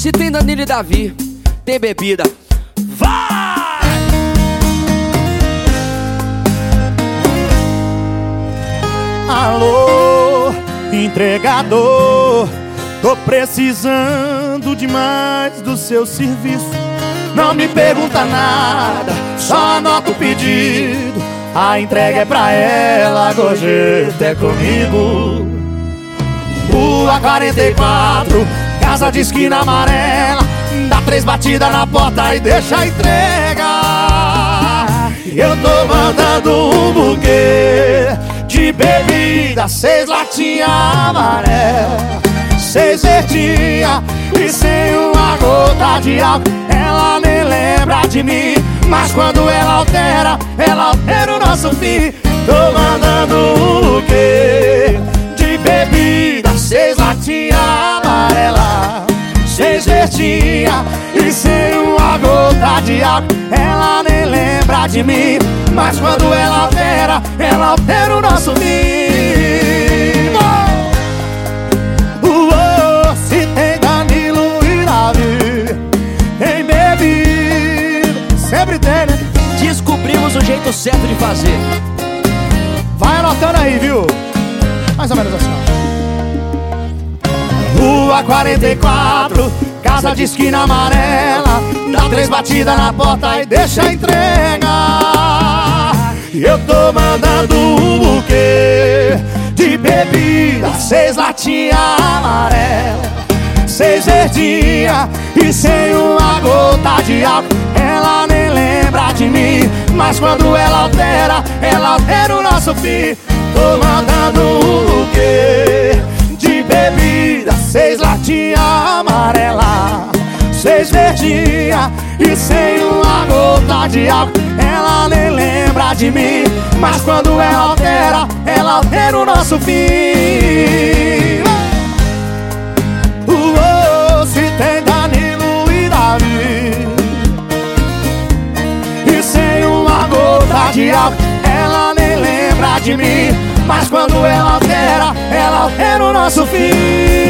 Se tem Danilo e Davi, tem bebida. Vai! Alô, entregador, tô precisando demais do seu serviço. Não me pergunta nada, só anota o pedido. A entrega é pra ela, gorjeta é comigo. Rua 44, casa de esquina amarela. Dá 3 batidas na porta e deixa a entrega. Eu tô mandando um buquê de bebida, 6 latinhas amarelas, 6 verdinhas e sem uma gota de álcool. Ela nem lembra de mim, mas quando ela altera o nosso fim. Tô mandando um buquê de bebida, 6 latinhas amarelas, 6 verdinhas e sem uma gota de álcool. Ela nem lembra de mim, mas quando ela altera o nosso fim. Se tem Danilo e Davi, tem bebida, sempre tem, né? Descobrimos o jeito certo de fazer. Vai anotando aí, viu? Mais ou menos assim, ó. Rua 44, casa de esquina amarela. Dá 3 batidas na porta e deixa a entrega. Eu tô mandando um buquê de bebida, 6 latinhas amarelas, 6 verdinhas e sem uma gota de álcool. Ela nem lembra de mim, mas quando ela altera o nosso fim. Tô mandando um buquê de bebida, 6 latinhas amarelas, 6 verdinhas e sem uma gota de álcool. Ela nem lembra de mim, mas quando ela altera o nosso fim. Se tem Danilo e Davi e sem uma gota de álcool. Ela nem lembra de mim, mas quando ela altera o nosso fim.